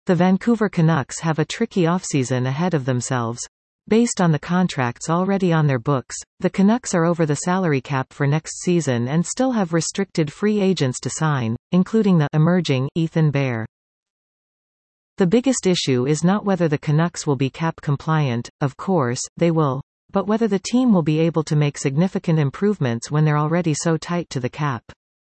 The Vancouver Canucks have a tricky offseason ahead of themselves. Based on the contracts already on their books, the Canucks are over the salary cap for next season and still have restricted free agents to sign, including the emerging Ethan Bear. The biggest issue is not whether the Canucks will be cap compliant, of course, they will, but whether the team will be able to make significant improvements when they're already so tight to the cap.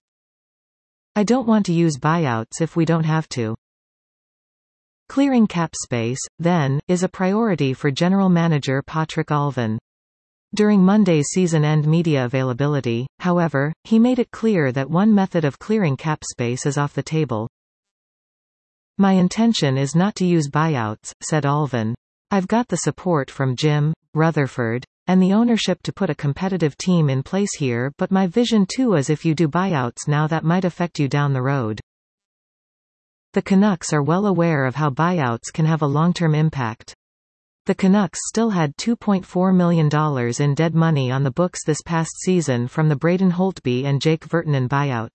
I don't want to use buyouts if we don't have to. Clearing cap space, then, is a priority for General Manager Patrik Allvin. During Monday's season-end media availability, however, he made it clear that one method of clearing cap space is off the table. "My intention is not to use buyouts," said Allvin. "I've got the support from Jim Rutherford and the ownership to put a competitive team in place here, but my vision too is if you do buyouts now that might affect you down the road." The Canucks are well aware of how buyouts can have a long-term impact. The Canucks still had $2.4 million in dead money on the books this past season from the Braden Holtby and Jake Virtanen buyouts.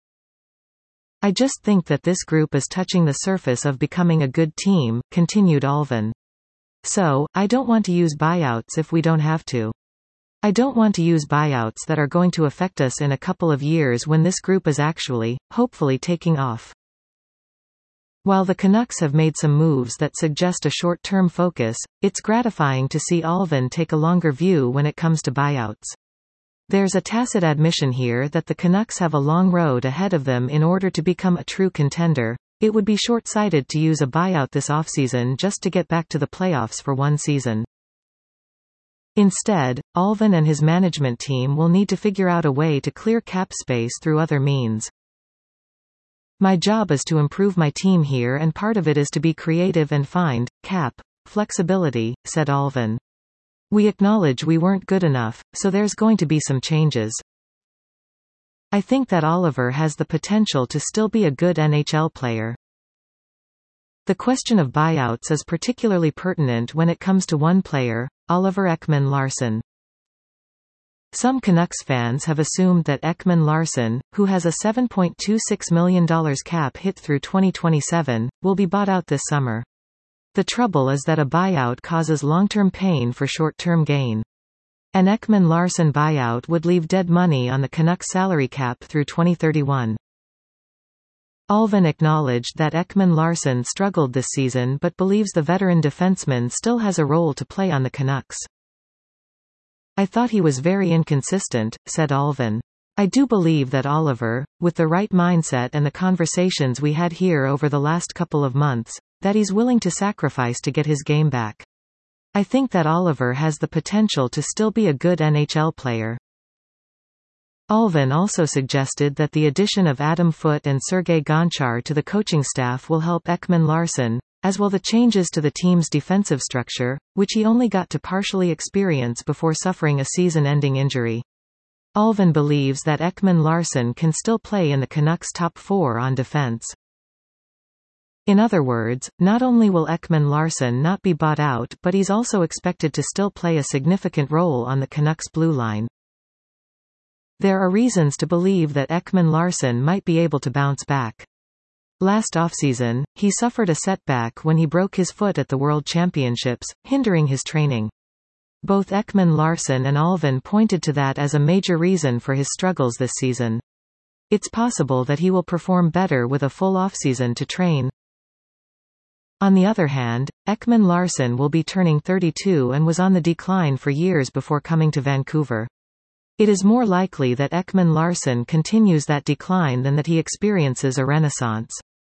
"I just think that this group is touching the surface of becoming a good team," continued Allvin. "So, I don't want to use buyouts if we don't have to. I don't want to use buyouts that are going to affect us in a couple of years when this group is actually, hopefully taking off." While the Canucks have made some moves that suggest a short-term focus, it's gratifying to see Allvin take a longer view when it comes to buyouts. There's a tacit admission here that the Canucks have a long road ahead of them in order to become a true contender. It would be short-sighted to use a buyout this offseason just to get back to the playoffs for one season. Instead, Allvin and his management team will need to figure out a way to clear cap space through other means. "My job is to improve my team here, and part of it is to be creative and find cap flexibility," said Allvin. "We acknowledge we weren't good enough, so there's going to be some changes. I think that Oliver has the potential to still be a good NHL player." The question of buyouts is particularly pertinent when it comes to one player, Oliver Ekman-Larsson. Some Canucks fans have assumed that Ekman-Larsson, who has a $7.26 million cap hit through 2027, will be bought out this summer. The trouble is that a buyout causes long-term pain for short-term gain. An Ekman-Larsson buyout would leave dead money on the Canucks salary cap through 2031. Allvin acknowledged that Ekman-Larsson struggled this season but believes the veteran defenseman still has a role to play on the Canucks. "I thought he was very inconsistent," said Allvin. "I do believe that Oliver, with the right mindset and the conversations we had here over the last couple of months, that he's willing to sacrifice to get his game back. I think that Oliver has the potential to still be a good NHL player." Allvin also suggested that the addition of Adam Foote and Sergei Gonchar to the coaching staff will help Ekman-Larsson, as well the changes to the team's defensive structure, which he only got to partially experience before suffering a season-ending injury. Allvin believes that Ekman-Larsson can still play in the Canucks' top four on defense. In other words, not only will Ekman-Larsson not be bought out, but he's also expected to still play a significant role on the Canucks' blue line. There are reasons to believe that Ekman-Larsson might be able to bounce back. Last offseason, he suffered a setback when he broke his foot at the World Championships, hindering his training. Both Ekman-Larsson and Allvin pointed to that as a major reason for his struggles this season. It's possible that he will perform better with a full offseason to train. On the other hand, Ekman-Larsson will be turning 32 and was on the decline for years before coming to Vancouver. It is more likely that Ekman-Larsson continues that decline than that he experiences a renaissance.